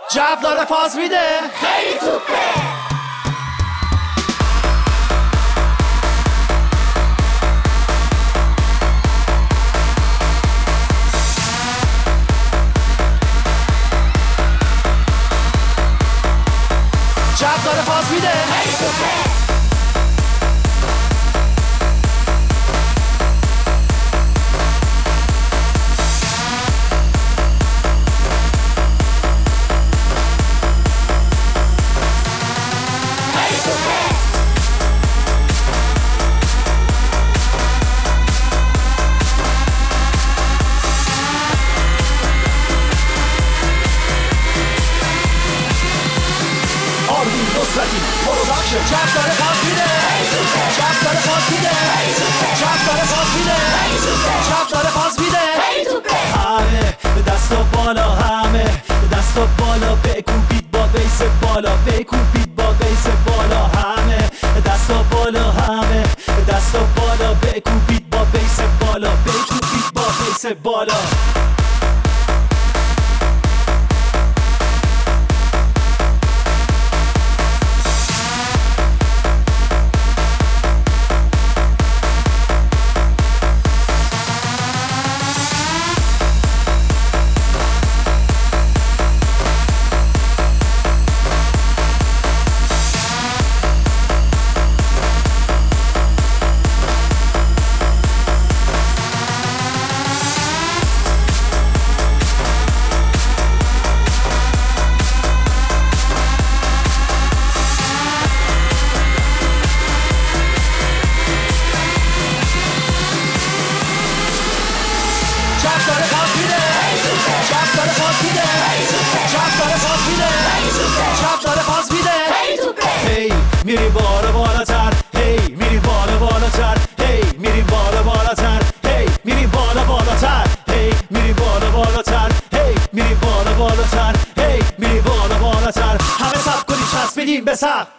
جو داره فاز میده، خیلی توپه. جو داره فاز میده، خیلی توپه. جو داره فاز میده، جو داره فاز میده، جو داره فاز میده، جو داره فاز میده. همه دست و بالا، همه دست و بالا، بکوبید با بیس بالا، بکوبید با بیس بالا. همه دست و بالا، همه دست و بالا، بکوبید با بیس بالا، بکوبید با بیس بالا. هی میری بالا بالاتر، هی میری بالا بالاتر، هی میری بالا بالاتر، هی میری بالا بالاتر، هی میری بالا بالاتر، هی میری بالا بالاتر، هی میری بالا بالاتر. همه سب کنید چسبیدیم به سقف.